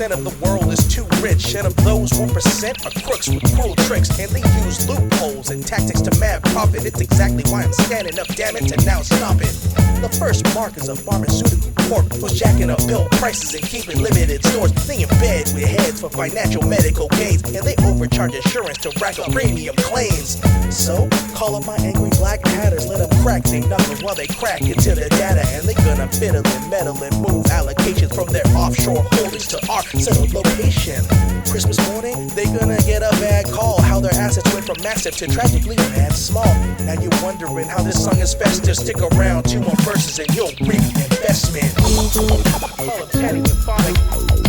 90% of the world is too rich, and of those 1% are crooks with cruel tricks, and they use loopholes and tactics to mad profit. It's exactly why I'm standing up, damn it, and now stop it. The first mark is a pharmaceutical corp was jacking up bill prices and keeping limited stores. They in bed with heads for financial medical gains, and they overcharge insurance to rack up premium claims. So, call up my angry black hatters, let them crack they knuckles while they crack into the data, and they gonna fiddle and meddle and move allocations from their offshore holdings to our settled location. Christmas morning, they gonna get a bad call, how their assets went from massive to tragically mad small. Now you're wondering how this song is festive. Stick around 2 more verses and you'll reap investment. Call up Teddy Euphonic.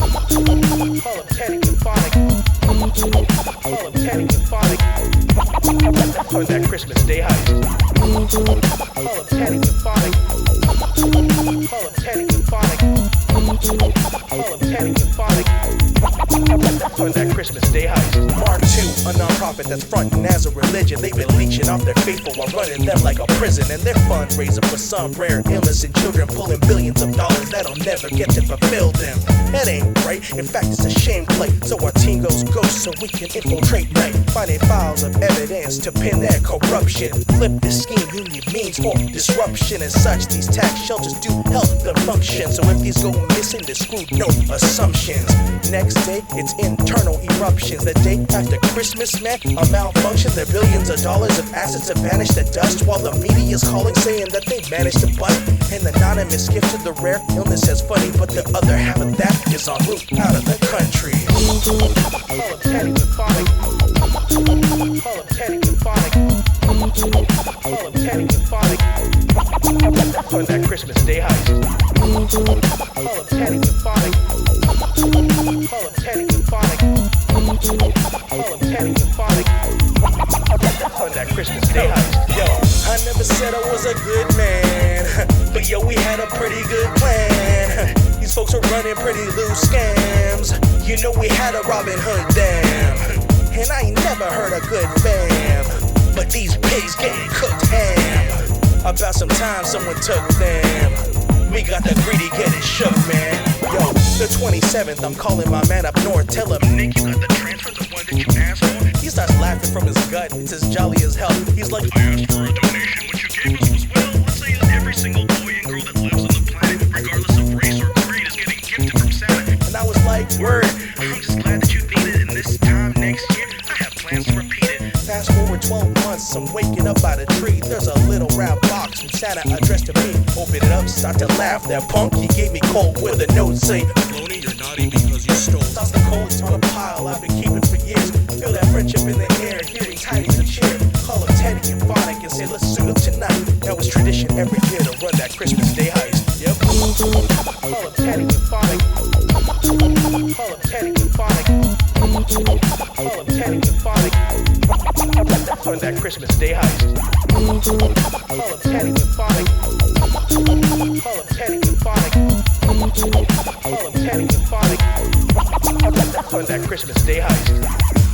Call up Teddy Euphonic. Call up Teddy Euphonic. On that Christmas Day heist. Call up Teddy Euphonic. Call up Teddy Euphonic. Call up Teddy Euphonic. On that Christmas Day heist. Mark II, a non-profit that's fronting as a religion. They've been leeching off their faithful while running them like a prison, and their fundraiser for some rare illness in children, pulling billions of dollars that'll never get to fulfill them. That ain't right, in fact it's a shame play. So our team goes ghost so we can infiltrate night, finding files of evidence to pin their corruption. Flip this scheme, you need means for disruption. As such, these tax shelters do help them function. So if these go missing, they're screwed, no assumptions. Next day, it's internal eruptions. The day after Christmas, man, a malfunction. Their billions of dollars of assets have vanished to dust, while the media's calling saying that they managed to bust. An anonymous gift to the rare illness is funny, but the other half of that is en route out of the country. Call up Teddy Euphonic. Call up Teddy Euphonic. Call up Teddy Euphonic. On that Christmas Day heist. Call up Teddy Euphonic. Call up Teddy Euphonic. Call up Teddy Euphonic. On that Christmas Day heist. Yo, I never said I was a good man, but yo, we had a pretty good plan. These folks were running pretty loose scams. You know we had a Robin Hood damn, and I ain't never heard a good fam, but these pigs getting cooked ham. About some time someone took them. We got the greedy getting shook, man. Yo, the 27th, I'm calling my man up north. Tell him, Nick, you got the transfer, the one that you asked for? He starts laughing from his gut. It's as jolly as hell. He's like, I asked for a donation. What you gave us was, well, let's say every single boy and girl that lives on the planet, regardless of race or creed, is getting gifted from Santa. And I was like, word. I'm just glad that you need it. And this time next year, I have plans to repeat it. Fast forward 12 months, I'm waking up by the tree. There's a little round box from Santa addressed to me. Open it up, start to laugh. That punk, he gave me cold with a note saying, Loney, you're naughty because you stole. Toss the coats on a pile I've been keeping for years. Feel that friendship in the air, hearing tidings of cheer. Call up Teddy Euphonic and say, let's suit up tonight. That was tradition every year to run that Christmas Day heist. Yep. Call up Teddy Euphonic. Call up Teddy Euphonic. Call up Teddy Euphonic. On that Christmas Day heist. Call up Teddy Euphonic. Call up Teddy Euphonic. Call up Teddy Euphonic. On that Christmas Day heist.